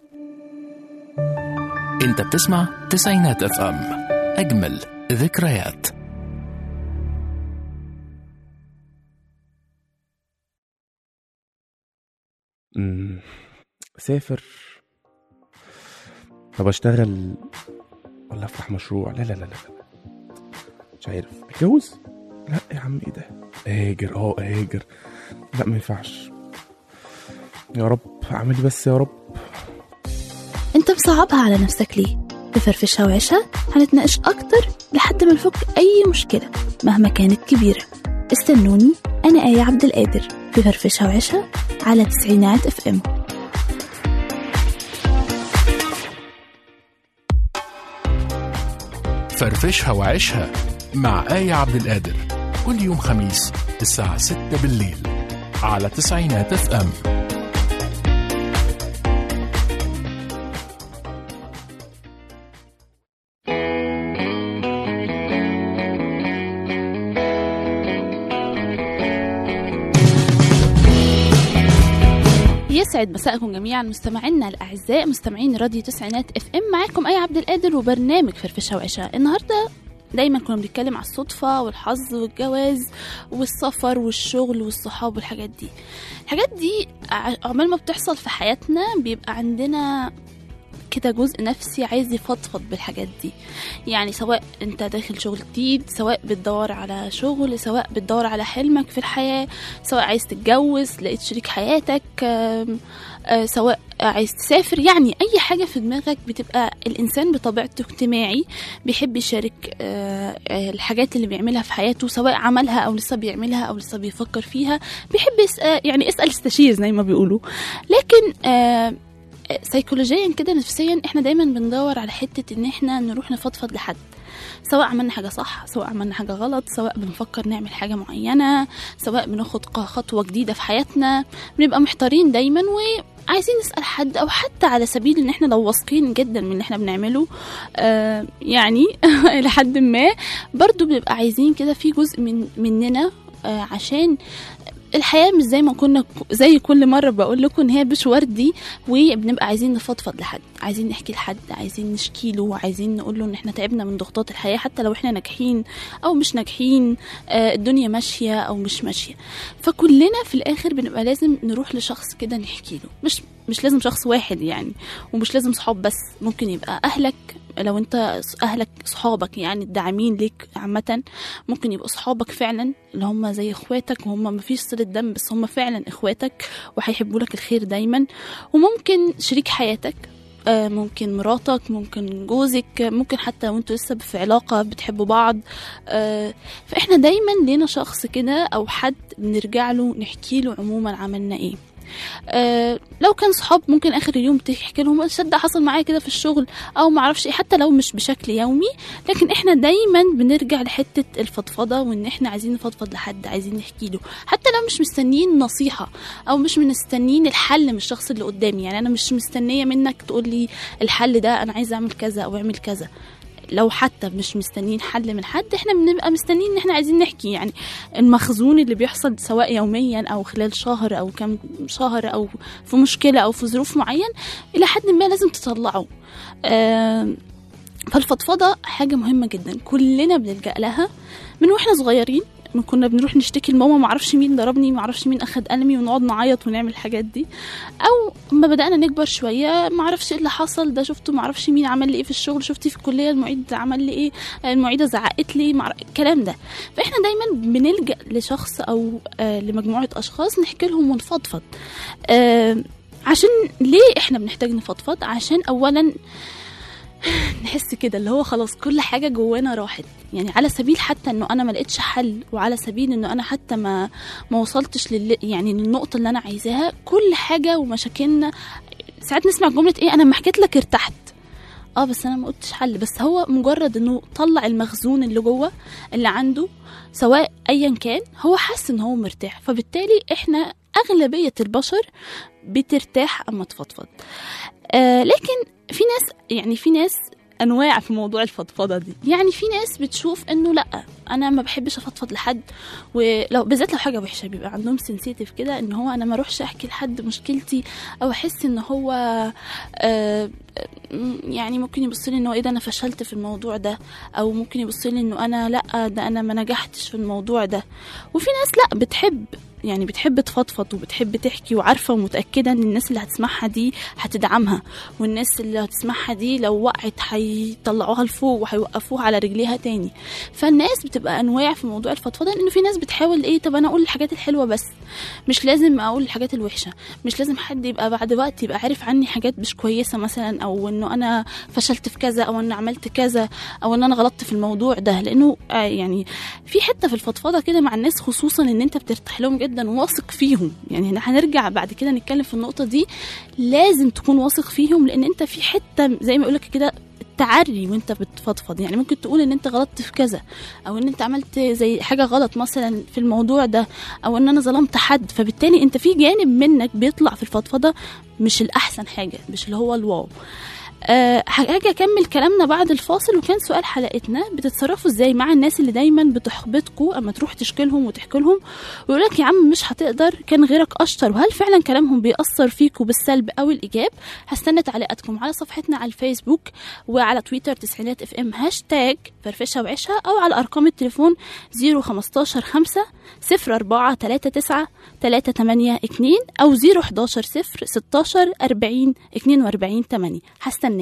انت بتسمع تسعينات اف ام، اجمل ذكريات. سافر. طب اشتغل ولا افتح مشروع؟ لا لا لا لا، مش عارف. اتجوز؟ لا يا عم، ايه ده؟ اهاجر اهاجر. لا ما ينفعش. يا رب اعمل بس يا رب. انت مصعبها على نفسك ليه؟ بفرفشها وعيشها هنتناقش اكتر لحد ما نفك اي مشكلة مهما كانت كبيرة. استنوني، انا آية عبد القادر في فرفشها وعيشها على تسعينات اف ام. فرفشها وعيشها مع آية عبد القادر، كل يوم خميس الساعة 6 بالليل على تسعينات اف ام. يسعد مساءكم جميعا مستمعينا الاعزاء، مستمعين راديو تسعينات اف ام. معاكم آية عبد القادر وبرنامج فرفشها وعيشها. النهارده دايما كنا بنتكلم على الصدفة والحظ والجواز والسفر والشغل والصحاب والحاجات دي. الحاجات دي عمال ما بتحصل في حياتنا بيبقى عندنا كده جزء نفسي عايز يفضفض بالحاجات دي. يعني سواء انت داخل شغل جديد، سواء بتدور على شغل، سواء بتدور على حلمك في الحياة، سواء عايز تتجوز لقيت شريك حياتك، سواء عايز تسافر، يعني اي حاجة في دماغك. بتبقى الانسان بطبيعته اجتماعي، بيحب يشارك الحاجات اللي بيعملها في حياته، سواء عملها او لسه بيعملها او لسه بيفكر فيها. بيحب يعني اسأل استشير زي ما بيقولوا. لكن سيكولوجيا كده نفسيا احنا دايما بندور على حتة ان احنا نروح نفضفض لحد، سواء عملنا حاجة صح، سواء عملنا حاجة غلط، سواء بنفكر نعمل حاجة معينة، سواء بناخد خطوة جديدة في حياتنا. بنبقى محتارين دايما وعايزين نسأل حد، او حتى على سبيل ان احنا لو واثقين جدا من اللي احنا بنعمله يعني لحد ما برضو بنبقى عايزين كده في جزء مننا عشان الحياة مش زي ما كنا، زي كل مرة بقول لكم ان هي مش وردي، وبنبقى عايزين نفضفض لحد، عايزين نحكي لحد، عايزين نشكي له، عايزين نقول له ان احنا تعبنا من ضغوطات الحياة، حتى لو احنا ناجحين او مش ناجحين، الدنيا ماشية او مش ماشية. فكلنا في الاخر بنبقى لازم نروح لشخص كده نحكي له. مش لازم شخص واحد يعني، ومش لازم صحاب بس، ممكن يبقى اهلك لو انت اهلك صحابك يعني الداعمين ليك عامه، ممكن يبقوا صحابك فعلا اللي هم زي اخواتك، وهم ما فيش صله دم بس هم فعلا اخواتك وهيحبوا لك الخير دايما. وممكن شريك حياتك، ممكن مراتك، ممكن جوزك، ممكن حتى وانتوا لسه في علاقة بتحبوا بعض. فاحنا دايما لينا شخص كده او حد بنرجع له نحكي له عموما عملنا ايه. لو كان صحاب ممكن اخر اليوم تحكي لهم شد حصل معايا كده في الشغل او معرفش ايه، حتى لو مش بشكل يومي. لكن احنا دايما بنرجع لحتة الفضفضة، وان احنا عايزين نفضفض لحد، عايزين نحكي له، حتى لو مش مستنيين نصيحة او مش مستنيين الحل من الشخص اللي قدامي. يعني انا مش مستنية منك تقولي الحل ده انا عايزة اعمل كذا او اعمل كذا. لو حتى مش مستنين حل من حد، احنا بنبقى مستنين ان احنا عايزين نحكي. يعني المخزون اللي بيحصل سواء يوميا او خلال شهر او كم شهر او في مشكلة او في ظروف معين، الى حد ما لازم تطلعه. فالفضفضة حاجة مهمة جدا كلنا بنلجأ لها من واحنا صغيرين. كنا بنروح نشتكي لماما معرفش مين ضربني، معرفش مين اخد قلمي، ونقعد نعيط ونعمل الحاجات دي. او ما بدأنا نكبر شوية، معرفش ايه اللي حصل ده، شفته معرفش مين عمل لي ايه في الشغل، شفتي في الكلية المعيد عمل لي ايه، المعيدة زعقت لي، الكلام ده. فاحنا دايما بنلجأ لشخص او لمجموعة اشخاص نحكي لهم ونفضفض. عشان ليه احنا بنحتاج نفضفض؟ عشان اولا نحس كده اللي هو خلاص كل حاجة جوانا راحت. يعني على سبيل حتى انه انا ما لقيتش حل، وعلى سبيل انه انا حتى ما وصلتش يعني للنقطة اللي انا عايزاها. كل حاجة ومشاكلنا ساعات نسمع جملة ايه، انا ما حكيت لك ارتحت، بس انا ما قلتش حل. بس هو مجرد انه طلع المخزون اللي جوه اللي عنده، سواء ايا كان، هو حس ان هو مرتاح. فبالتالي احنا اغلبية البشر بترتاح اما تفضفض. لكن في ناس انواع في موضوع الفضفضة دي. يعني في ناس بتشوف انه لا، انا ما بحبش افضفض لحد، ولو بالذات لو حاجه وحشه بيبقى عندهم سنسيتيف كده، ان هو انا ما اروحش احكي لحد مشكلتي، او احس ان هو يعني ممكن يبص لي انه ايه ده انا فشلت في الموضوع ده، او ممكن يبص لي انه انا لا ده انا ما نجحتش في الموضوع ده. وفي ناس لا بتحب تفضفض وبتحب تحكي، وعارفه ومتاكده ان الناس اللي هتسمعها دي هتدعمها، والناس اللي هتسمعها دي لو وقعت هيطلعوها لفوق وهيوقفوها على رجليها تاني. فالناس بتبقى انواع في موضوع الفضفضه، انه في ناس بتحاول ايه، طب انا اقول الحاجات الحلوه بس، مش لازم اقول الحاجات الوحشه، مش لازم حد يبقى بعد وقت يبقى عارف عني حاجات مش كويسه مثلا، او انه انا فشلت في كذا، او ان عملت كذا، او ان انا غلطت في الموضوع ده. لانه يعني في حته في الفضفضه كده مع الناس، خصوصا ان انت بترتاح لهم جدا وواثق فيهم. يعني هنرجع بعد كده نتكلم في النقطه دي، لازم تكون واثق فيهم، لان انت في حته زي ما يقولك كده التعري وانت بتفضفض. يعني ممكن تقول ان انت غلطت في كذا، او ان انت عملت زي حاجه غلط مثلا في الموضوع ده، او ان انا ظلمت حد، فبالتالي انت في جانب منك بيطلع في الفضفضه مش الاحسن حاجه، مش اللي هو الواو. هاجي اكمل كلامنا بعد الفاصل. وكان سؤال حلقتنا، بتتصرفوا ازاي مع الناس اللي دايما بتحبطكوا اما تروح تشكي لهم وتحكي لهم ويقولك يا عم مش هتقدر، كان غيرك اشطر؟ وهل فعلا كلامهم بيأثر فيكوا بالسلب او الايجاب؟ هستنى تعليقاتكم على صفحتنا على الفيسبوك وعلى تويتر تسعينات اف ام هاشتاج فرفشه وعيشها، او على ارقام التليفون 015 5 04 39 382 او 011 0 16 40 42 8. هستناكم.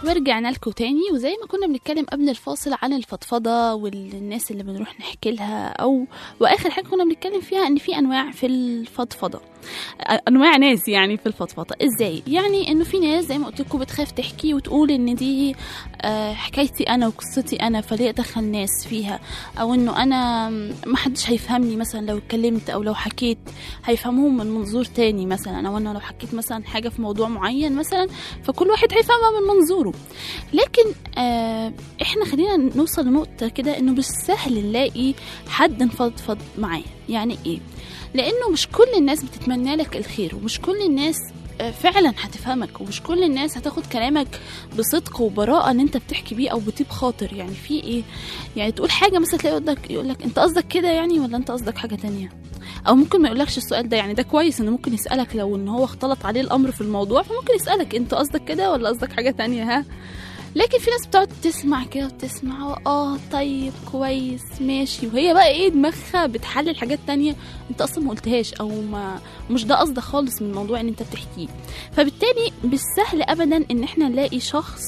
ورجعنا لكم تاني، وزي ما كنا بنتكلم قبل الفاصل عن الفضفضة والناس اللي بنروح نحكي لها، واخر حاجة كنا بنتكلم فيها ان في انواع في الفضفضة، انواع ناس يعني في الفضفضة. ازاي؟ يعني انه في ناس زي ما قلت لكم بتخاف تحكي وتقول ان دي حكايتي انا وقصتي انا، فليه ادخل ناس فيها، او انه انا ما حدش هيفهمني مثلا لو اتكلمت، او لو حكيت هيفهموهم من منظور تاني مثلا، او انا لو حكيت مثلا حاجة في موضوع معين مثلا فكل واحد هيفهمها من منظوره. لكن احنا خلينا نوصل لنقطة كده انه مش سهل نلاقي حد نفضفض معاه. يعني ايه؟ لانه مش كل الناس بتتمنى لك الخير، ومش كل الناس فعلا هتفهمك، ومش كل الناس هتاخد كلامك بصدق وبراءة ان انت بتحكي بيه او بطيب خاطر. يعني في ايه؟ يعني تقول حاجة مثلا تلاقي يقولك انت قصدك كده يعني، ولا انت قصدك حاجة تانية؟ او ممكن ما يقولكش السؤال ده. يعني ده كويس انه ممكن يسألك لو ان هو اختلط عليه الامر في الموضوع، فممكن يسألك انت قصدك كده ولا قصدك حاجة تانية. ها، لكن في ناس بتقعد تسمع كده وتسمع طيب كويس ماشي، وهي بقى ايه دماغها بتحلل حاجات تانية انت اصلا ما قلتهاش، او ما مش ده قصدك خالص من الموضوع ان انت بتحكيه. فبالتالي مش سهل ابدا ان احنا نلاقي شخص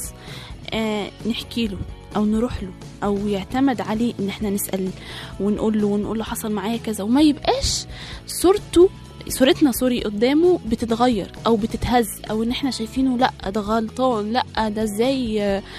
نحكي له او نروح له او يعتمد عليه ان احنا نسأل ونقول له حصل معايا كذا، وما يبقاش صورتنا قدامه بتتغير او بتتهز، او ان احنا شايفينه لا ده غلطان، لا ده ازاي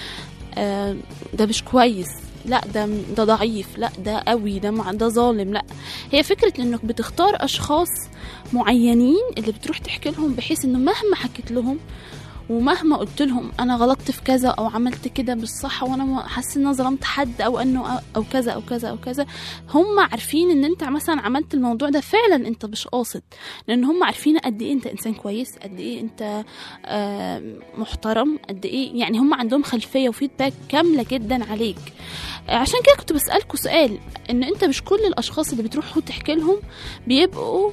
ده مش كويس، لا ده ضعيف، لا ده قوي، ده ظالم. لا، هي فكرة انك بتختار اشخاص معينين اللي بتروح تحكي لهم، بحيث انه مهما حكيت لهم ومهما قلت لهم انا غلطت في كذا او عملت كده بالصح وانا حاسه ان انا ظلمت حد او انه او كذا او كذا او كذا، هم عارفين ان انت مثلا عملت الموضوع ده فعلا انت مش قاصد، لان هم عارفين قد ايه انت انسان كويس، قد ايه انت محترم، قد ايه يعني هم عندهم خلفيه وفيدباك كامله جدا عليك. عشان كده كنت بسألكوا سؤال، ان انت مش كل الاشخاص اللي بتروحوا تحكي لهم بيبقوا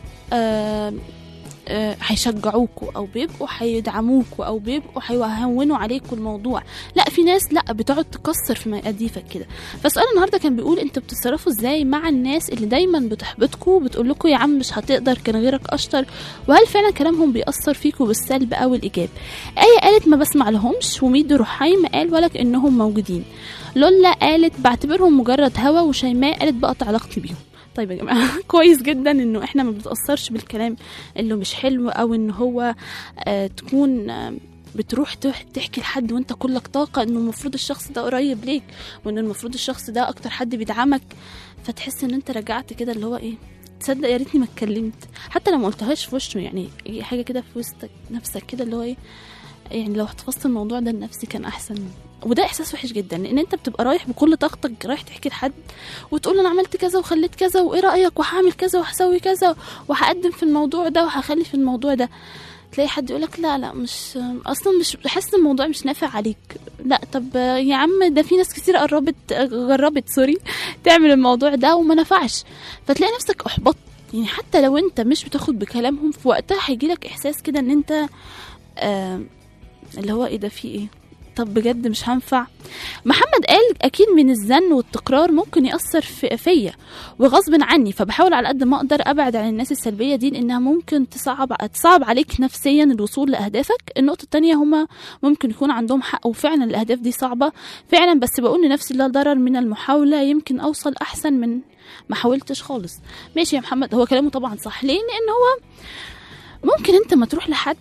هيشجعوكوا او بيبقوا هيدعموكوا او بيبقوا هيهونوا عليكوا الموضوع. لا، في ناس لا بتقعد تكسر في مقاديفك كده. فسؤال النهارده كان بيقول انتوا بتتصرفوا ازاي مع الناس اللي دايما بتحبطكوا وبتقول لكم يا عم مش هتقدر، كان غيرك اشطر، وهل فعلا كلامهم بيأثر فيكوا بالسلب او الايجاب؟ آية قالت ما بسمع لهمش، وميدو رحيم قال ولك انهم موجودين، لولا قالت بعتبرهم مجرد هوا، وشيماء قالت بقطع علاقتي بيهم. طيب يا جماعة كويس جدا انه احنا ما بنتأثرش بالكلام اللي مش حلو، او ان هو تكون بتروح تحكي لحد وانت كلك طاقة انه المفروض الشخص ده قريب ليك، وان المفروض الشخص ده اكتر حد بيدعمك، فتحس ان انت رجعت كده اللي هو ايه، تصدق يا ريتني ما اتكلمت، حتى لو ما قلتهاش في وشه، يعني حاجة كده في وسط نفسك كده اللي هو ايه، يعني لو احتفظت الموضوع ده لنفسي كان احسن. وده احساس وحش جدا، لان انت بتبقى رايح بكل طاقتك رايح تحكي لحد وتقول انا عملت كذا وخليت كذا وايه رايك وهعمل كذا وهسوي كذا وهقدم في الموضوع ده وهخلي في الموضوع ده، تلاقي حد يقولك لا مش اصلا مش بحس الموضوع مش نافع عليك. لا، طب يا عم ده في ناس كتير جربت تعمل الموضوع ده وما نفعش، فتلاقي نفسك احبطت. يعني حتى لو انت مش بتاخد بكلامهم في وقتها هيجيلك احساس كده ان انت اللي هو ايه ده في ايه، طب بجد مش هنفع. محمد قال اكيد من الزن والتكرار ممكن يأثر فيا وغصب عني، فبحاول على قد ما اقدر ابعد عن الناس السلبية دي، لانها ممكن تصعب عليك نفسيا الوصول لاهدافك. النقطة التانية هما ممكن يكون عندهم حق، وفعلا الاهداف دي صعبة فعلا، بس بقول لنفسي لا ضرر من المحاولة، يمكن اوصل احسن من ما حاولتش خالص. ماشي يا محمد، هو كلامه طبعا صح، ليه؟ لان هو ممكن انت ما تروح لحد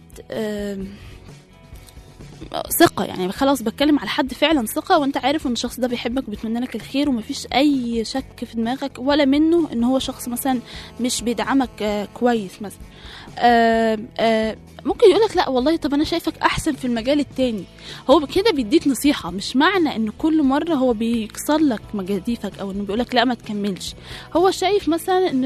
ثقة، يعني خلاص بتكلم على حد فعلا ثقة، وانت عارف ان الشخص ده بيحبك وبيتمنى لك الخير، ومفيش اي شك في دماغك ولا منه ان هو شخص مثلا مش بيدعمك كويس مثلا. ممكن يقولك لا والله طب انا شايفك احسن في المجال التاني، هو كده بيديك نصيحة، مش معنى ان كل مرة هو بيكسر لك مجاديفك او انه بيقولك لا ما تكملش. هو شايف مثلا ان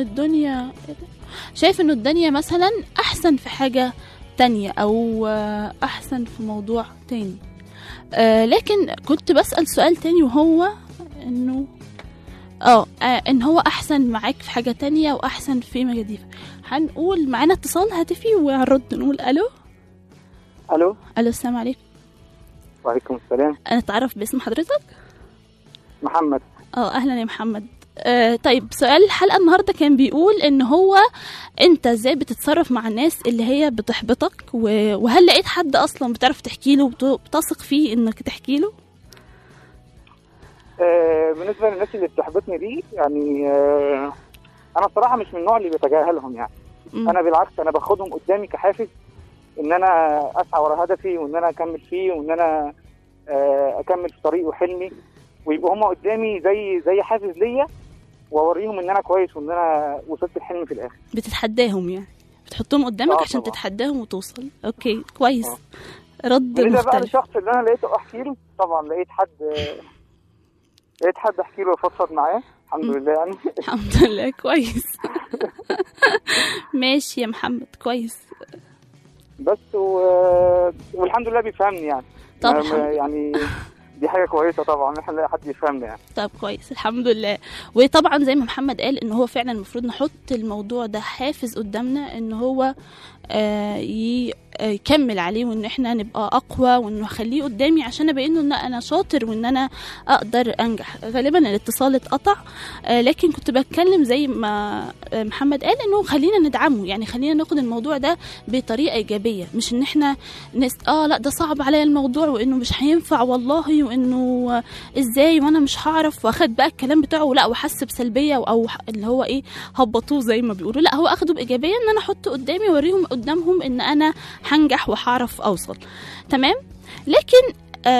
الدنيا مثلا احسن في حاجة تانية او احسن في موضوع تاني. لكن كنت بسأل سؤال تاني، وهو انه ان هو احسن معاك في حاجة تانية واحسن في مجاديفك. هنقول معانا اتصال هاتفي وهنرد نقول الو. السلام عليكم. وعليكم السلام. انا اتعرف باسم حضرتك؟ محمد. اهلا يا محمد. طيب سؤال الحلقة النهاردة كان بيقول ان هو انت ازاي بتتصرف مع الناس اللي هي بتحبطك، وهل لقيت حد اصلا بتعرف تحكي له وبتثق فيه انك تحكي له؟ بالنسبة للناس اللي بتحبطني دي يعني انا الصراحة مش من النوع اللي بيتجاهلهم يعني. انا بالعكس انا باخدهم قدامي كحافز ان انا اسعى ورا هدفي وان انا اكمل فيه وان انا اكمل في طريقي وحلمي، ويبقوا هم قدامي زي حافز ليا، واوريهم ان انا كويس وان انا وصلت الحلم في الاخر. بتتحداهم يعني، بتحطهم قدامك عشان طبعا تتحداهم وتوصل. اوكي كويس. رد مختلف. بقى الشخص اللي انا لقيته احكي له، طبعا لقيت حد احكي له وافضفض معاه الحمد لله يعني. الحمد لله كويس. ماشي يا محمد كويس. بس والحمد لله بيفهمني يعني. طب يعني دي حاجة كويسة طبعا ان احنا نلاقي حد يفهمنا يعني. طب كويس الحمد لله. وطبعا زي ما محمد قال ان هو فعلا المفروض نحط الموضوع ده حافز قدامنا ان هو يكمل عليه، وان احنا نبقى اقوى، وانه اخليه قدامي عشان ابين ان انا شاطر وان انا اقدر انجح. غالبا الاتصال اتقطع، لكن كنت بتكلم زي ما محمد قال انه خلينا ندعمه، يعني خلينا ناخد الموضوع ده بطريقه ايجابيه، مش ان احنا لا ده صعب عليا الموضوع وانه مش هينفع والله وانه ازاي وانا مش هعرف، واخد بقى الكلام بتاعه لا وحس بسلبيه او اللي هو ايه هبطوه زي ما بيقولوا. لا هو اخده بايجابيه ان انا احطه قدامي واوريهم قدامهم ان انا هنجح وهعرف اوصل. تمام. لكن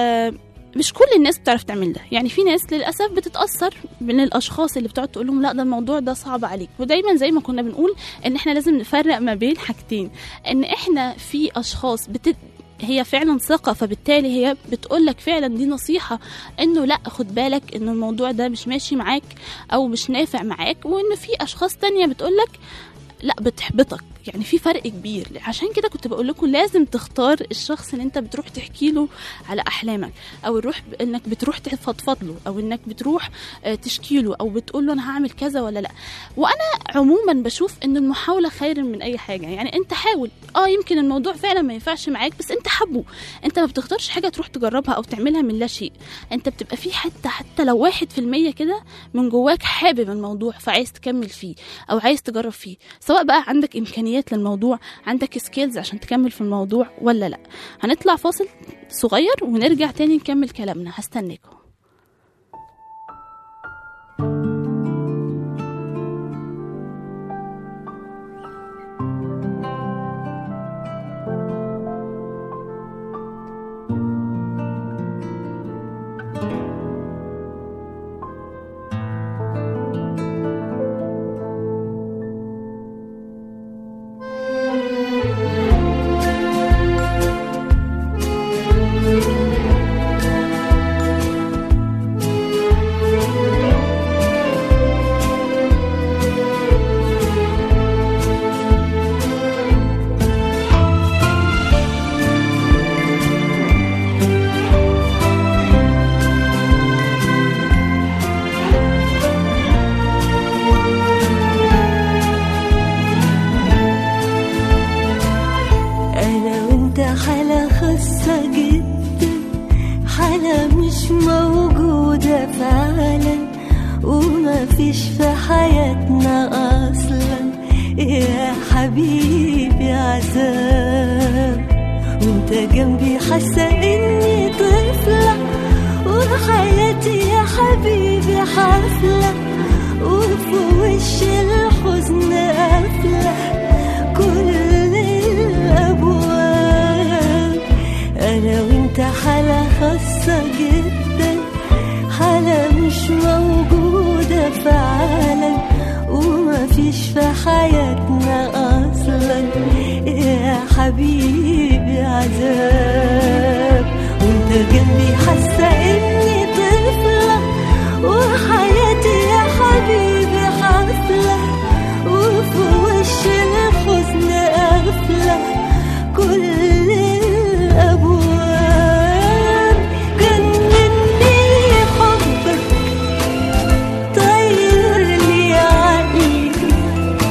مش كل الناس بتعرف تعمل ده، يعني في ناس للاسف بتتاثر من الاشخاص اللي بتقعد تقول لهم لا ده الموضوع ده صعب عليك. ودايما زي ما كنا بنقول ان احنا لازم نفرق ما بين حاجتين، ان احنا في اشخاص هي فعلا ثقة، فبالتالي هي بتقولك فعلا دي نصيحة انه لا خد بالك انه الموضوع ده مش ماشي معاك او مش نافع معاك، وان في اشخاص تانية بتقولك لا بتحبطك. يعني في فرق كبير. عشان كده كنت بقول لكم لازم تختار الشخص اللي انت بتروح تحكي له على احلامك، او انك بتروح تفضفض له، او انك بتروح تشكي له، او بتقول له انا هعمل كذا ولا لا. وانا عموما بشوف ان المحاوله خير من اي حاجه. يعني انت حاول، يمكن الموضوع فعلا ما ينفعش معاك بس انت حبه. انت ما بتختارش حاجه تروح تجربها او تعملها من لا شيء، انت بتبقى فيه حتى لو 1% كده من جواك حابب الموضوع فعايز تكمل فيه او عايز تجرب فيه، سواء بقى عندك امكانيات للموضوع، عندك سكيلز عشان تكمل في الموضوع ولا لا. هنطلع فاصل صغير ونرجع تاني نكمل كلامنا. هستناكم.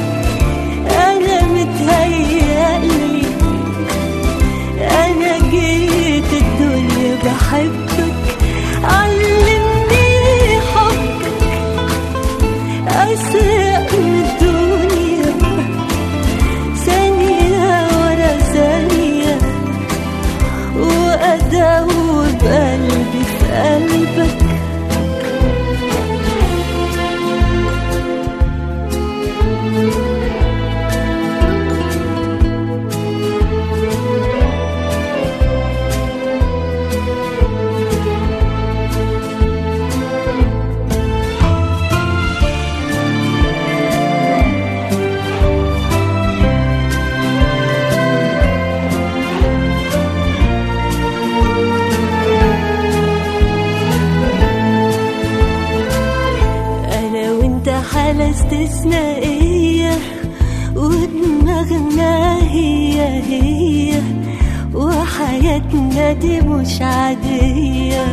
أنا حالة استثنائية ودماغنا هي وحياتنا دي مش عادية.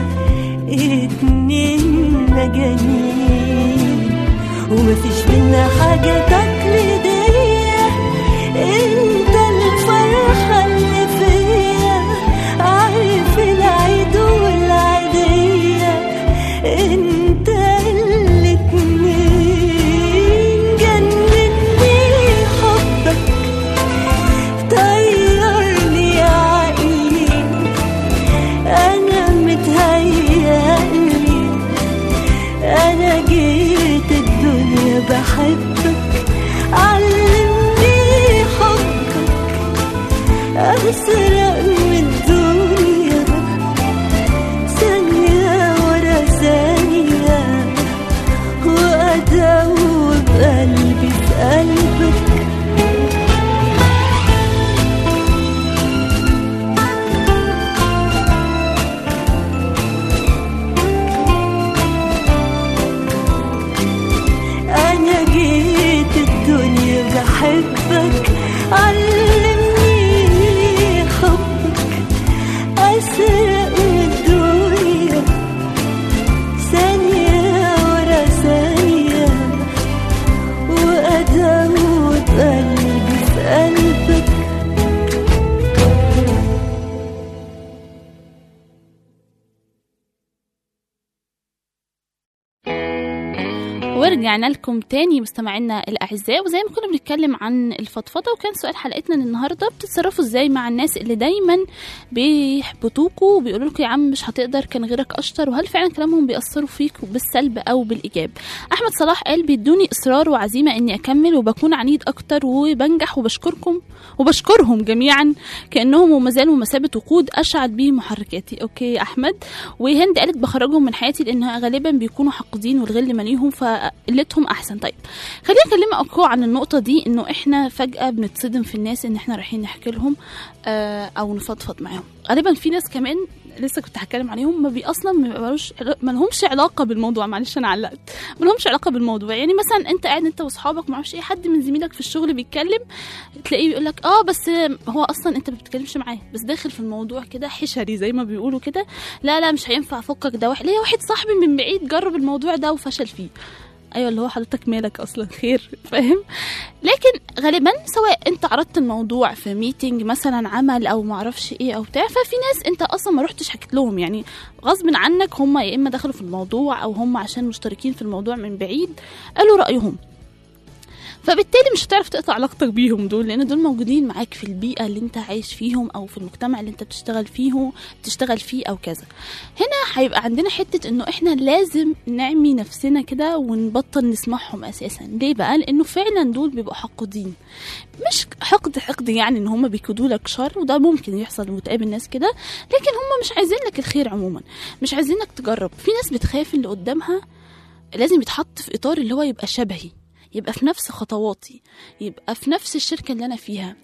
اتنين مجانين ومفيش بينا حاجة تقليدية. انت الفرحة اللي فيا، عارف العيد والعيدية. انت الاتنين جنني حبك، طيرني عقلي، انا متهيألي انا جيت الدنيا بحبك. علمني حبك، أسرق من الدنيا ثانية ورا ثانية، وأدوب قلبي في قلبك. أنا جيت الدنيا بحبك. علمني حبك، أسرق من الدنيا ثانية ورا ثانية، وأدوب قلبي في قلبك. ورجعنا لكم تاني مستمعينا الأعزاء، وزي ما كنا بنتكلم عن الفضفضة، وكان سؤال حلقتنا النهاردة: بتتصرفوا ازاي مع الناس اللي دايما بيحبطوكوا وبيقولوا لكم يا عم مش هتقدر، كان غيرك أشطر؟ وهل فعلا كلامهم بيأثروا فيك بالسلب أو بالإيجاب؟ أحمد صلاح قال: بيدوني إصرار وعزيمة إني أكمل، وبكون عنيد أكتر وبنجح، وبشكرهم جميعا كأنهم وما زالوا مثابة وقود أشعل به محركاتي. أوكي يا أحمد. وهند قالت: بخرجهم من حياتي لأنها غالبا بيكونوا حاقدين والغل مليهم فقلتهم أحسن. طيب خلينا أكلمك عن النقطة دي، إنه إحنا فجأة بنتصدم في الناس إن إحنا رايحين نحكي لهم أو نفضفض معاهم. غالبا في ناس كمان لسه كنت هتكلم عليهم ما أصلا ما لهمش علاقة بالموضوع. معلش أنا علقت، ما لهمش علاقة بالموضوع. يعني مثلا أنت قاعد أنت وأصحابك، ما اعرفش إيه، حد من زميلك في الشغل بيتكلم، تلاقيه بيقول لك بس هو أصلا أنت ما بتتكلمش معاه، بس داخل في الموضوع كده حشري زي ما بيقولوا كده. لا مش هينفع أفكك، ده ليه واحد صاحبي من بعيد جرب الموضوع ده وفشل فيه. ايوه اللي هو حضرتك مالك اصلا، خير، فاهم؟ لكن غالبا سواء انت عرضت الموضوع في ميتنج مثلا عمل او ما اعرفش ايه او بتاع، ففي ناس انت اصلا ما رحتش حكيت لهم، يعني غصب عنك هم يا اما دخلوا في الموضوع او هم عشان مشتركين في الموضوع من بعيد قالوا رايهم، فبالتالي مش هتعرف تقطع علاقتك بيهم دول، لان دول موجودين معاك في البيئه اللي انت عايش فيهم او في المجتمع اللي انت بتشتغل فيه او كذا. هنا هيبقى عندنا حته انه احنا لازم نعمي نفسنا كده ونبطل نسمعهم اساسا. ليه بقى؟ لانه فعلا دول بيبقوا حقودين، مش حقد يعني ان هم بيكودوا لك شر، وده ممكن يحصل وتقابل ناس كده، لكن هم مش عايزين لك الخير عموما، مش عايزينك تجرب. في ناس بتخاف اللي قدامها لازم يتحط في اطار اللي هو يبقى شبهي، يبقى في نفس خطواتي، يبقى في نفس الشركة اللي أنا فيها،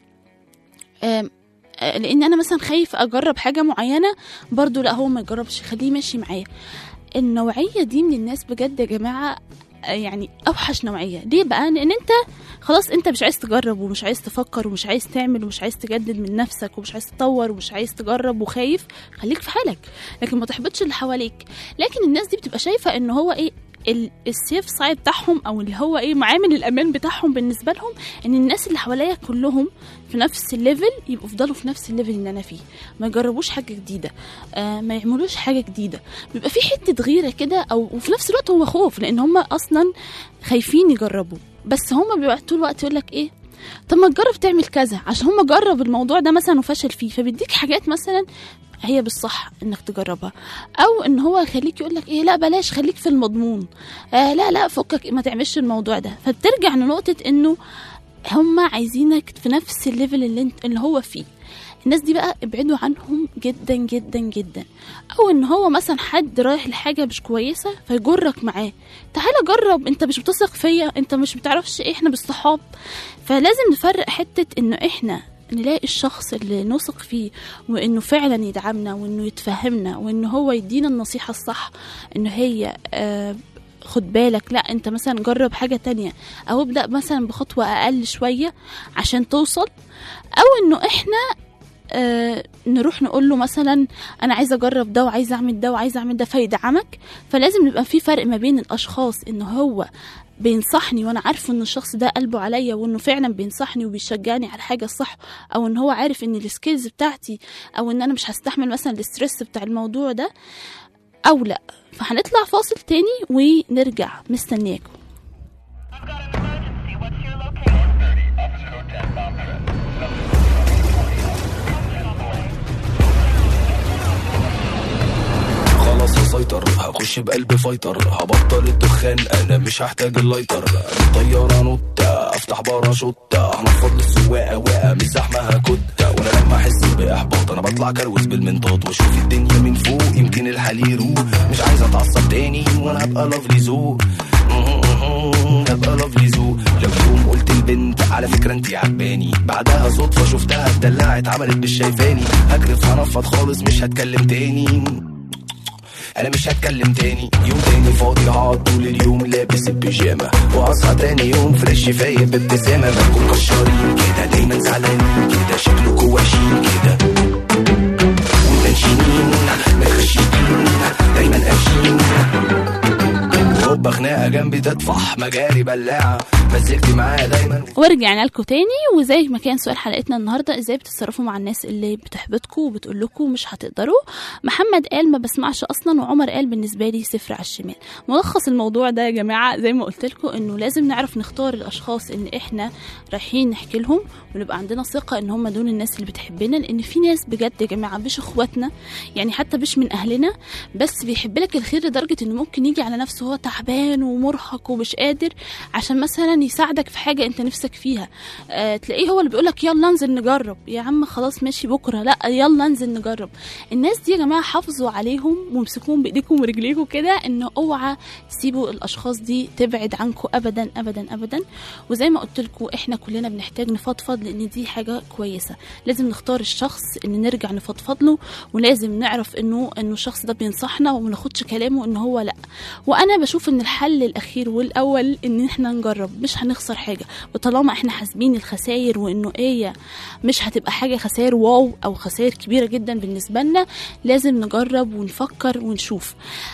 لأن أنا مثلا خايف أجرب حاجة معينة، برضو لا هو ما يجربش، خليه ماشي معايا. النوعية دي من الناس بجد يا جماعة يعني أوحش نوعية. ليه بقى؟ لأن أنت خلاص أنت مش عايز تجرب ومش عايز تفكر ومش عايز تعمل ومش عايز تجدد من نفسك ومش عايز تطور ومش عايز تجرب وخايف، خليك في حالك لكن ما تحبطش اللي حواليك. لكن الناس دي بتبقى شايفة إنه هو إيه السيف سايد بتاعهم، او اللي هو ايه معامل الامان بتاعهم بالنسبه لهم، ان الناس اللي حواليا كلهم في نفس الليفل، يبقوا يفضلوا في نفس الليفل اللي انا فيه، ما يجربوش حاجه جديده، ما يعملوش حاجه جديده. بيبقى في حته غيره كده، او وفي نفس الوقت هو خوف، لان هم اصلا خايفين يجربوا، بس هم بيبقوا طول الوقت يقول لك ايه، طب ما تجرب تعمل كذا، عشان هم جرب الموضوع ده مثلا وفشل فيه، فبيديك حاجات مثلا هي بالصح انك تجربها، او ان هو يخليك يقولك ايه لا بلاش، خليك في المضمون، لا فكك ما تعملش الموضوع ده. فبترجع لنقطة انه هم عايزينك في نفس الليفل اللي هو فيه. الناس دي بقى ابعدوا عنهم جدا جدا جدا. او ان هو مثلا حد رايح لحاجة مش كويسة فيجرك معاه، تعالى جرب، انت مش بتثق فيا، انت مش بتعرفش ايه، احنا بالصحاب. فلازم نفرق حتة انه احنا نلاقي الشخص اللي نثق فيه، وانه فعلا يدعمنا، وانه يتفهمنا، وانه هو يدينا النصيحة الصح، انه هي خد بالك، لا انت مثلا جرب حاجة تانية، او ابدأ مثلا بخطوة اقل شوية عشان توصل. او انه احنا نروح نقول له مثلا انا عايزه اجرب ده وعايزه اعمل ده وعايزه اعمل ده فيدعمك. فلازم يبقى في فرق ما بين الاشخاص، انه هو بينصحني وانا عارفه ان الشخص ده قلبه عليا وانه فعلا بينصحني وبيشجعني على الحاجه الصح، او ان هو عارف ان السكيلز بتاعتي او ان انا مش هستحمل مثلا الاسترس بتاع الموضوع ده او لا. فهنطلع فاصل تاني ونرجع، مستنياكم. خلاص هسيطر، هخش بقلب فايتر، هبطل الدخان انا مش هحتاج اللايتر. الطيارة نوتة افتح باراشوتة، هنفض للسواقة واقع مش زحمة هكتة. وانا لما احس باحباط انا بطلع كروز بالمنطاد واشوف الدنيا من فوق يمكن الحال يروق. مش عايز اتعصب تاني وانا هبقى لافلي زوق، هبقى لافلي زوق. لو يوم قلت البنت على فكرة انتي عجباني، بعدها صدفة شفتها اتدلعت عملت مش شايفاني، هجرف هنفض خالص مش هتكلم تاني، انا مش هتكلم تاني. يوم تاني فاضي هقعد طول اليوم لابس البيجامه، واصحى تاني يوم فريش فايق بابتسامه. بنكون كشارين كده دايما زعلانين كده، شكلكوا وحشين كده ومنشنين مخشيين دايما قافشين. هوبا خناقه جنبي تطفح مجاري بلاعه، مزجتي معايا دايما. ورجعنا لكم تاني، وزي ما كان سؤال حلقتنا النهارده، ازاي بتتصرفوا مع الناس اللي بتحبطكم وبتقول لكم مش هتقدروا؟ محمد قال ما بسمعش اصلا، وعمر قال بالنسبه لي 0 على الشمال. ملخص الموضوع ده يا جماعه زي ما قلت لكم، انه لازم نعرف نختار الاشخاص اللي احنا رايحين نحكي لهم، ونبقى عندنا ثقه ان هم دول الناس اللي بتحبنا. لان في ناس بجد يا جماعه مش اخواتنا، يعني حتى مش من اهلنا، بس بيحب لك الخير لدرجه انه ممكن يجي على نفسه هو تعبان ومرهق ومش قادر عشان مثلا يساعدك في حاجه انت نفسك فيها. تلاقيه هو اللي بيقولك يلا انزل نجرب. يا عم خلاص ماشي بكره، لا يلا انزل نجرب. الناس دي يا جماعه حافظوا عليهم وامسكوهم بايديكم ورجليكم كده، انه اوعى تسيبوا الاشخاص دي تبعد عنكم ابدا ابدا ابدا. وزي ما قلت لكم احنا كلنا بنحتاج نفضفض، لان دي حاجه كويسه. لازم نختار الشخص ان نرجع نفضفض له، ولازم نعرف انه الشخص ده بينصحنا وما ناخدش كلامه ان هو لا. وانا بشوف ان الحل الاخير والاول ان احنا نجرب، مش هنخسر حاجه. وطالما احنا حاسبين الخسائر وانه ايه مش هتبقى حاجه خسائر واو او خسائر كبيره جدا بالنسبه لنا، لازم نجرب ونفكر ونشوف.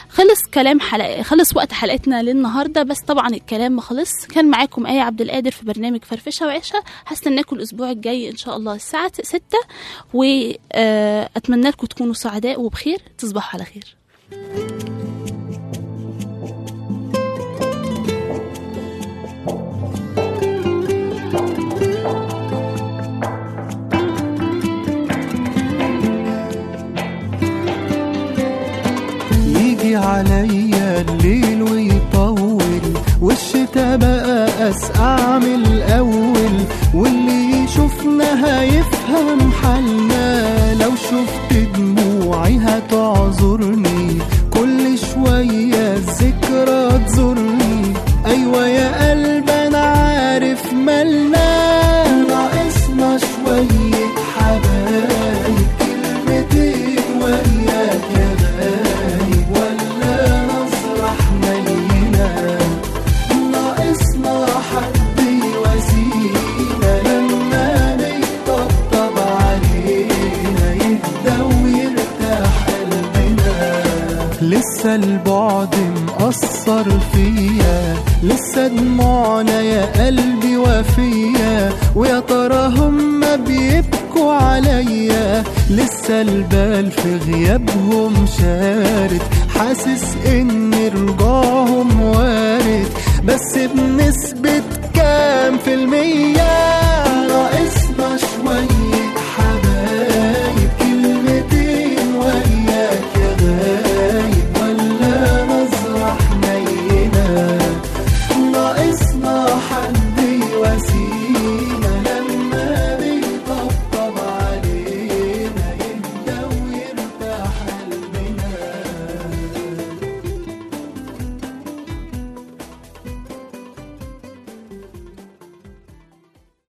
خلص وقت حلقتنا للنهارده، بس طبعا الكلام ما خلص. كان معاكم آية عبد القادر في برنامج فرفشه وعيشه. هستناكم الاسبوع الجاي ان شاء الله الساعه 6، واتمنى لكم تكونوا سعداء وبخير. تصبحوا على خير. عليا الليل ويطول، والشتا بقى أسقع من الأول، واللي يشوفنا هيفهم حالنا. لو شفت دموعي هتعذرني، كل شوية الذكرى تزورني. أيوة يا قلب أنا عارف مالنا، ناقصنا شوية حبايب، كلمتين وياك يا غايب، ولا نصرح ملينا. ناقصنا حد يواسينا، لما نطبطب علينا يهدى ويرتاح قلبنا. لسه البعد مأثر فيا، لسه دموعنا يا قلبي وفيا، ويا ترى هما بيبكوا عليا. لسه البال في غيابهم شارد، حاسس ان رجوعهم وارد، بس بنسبة كام في المية؟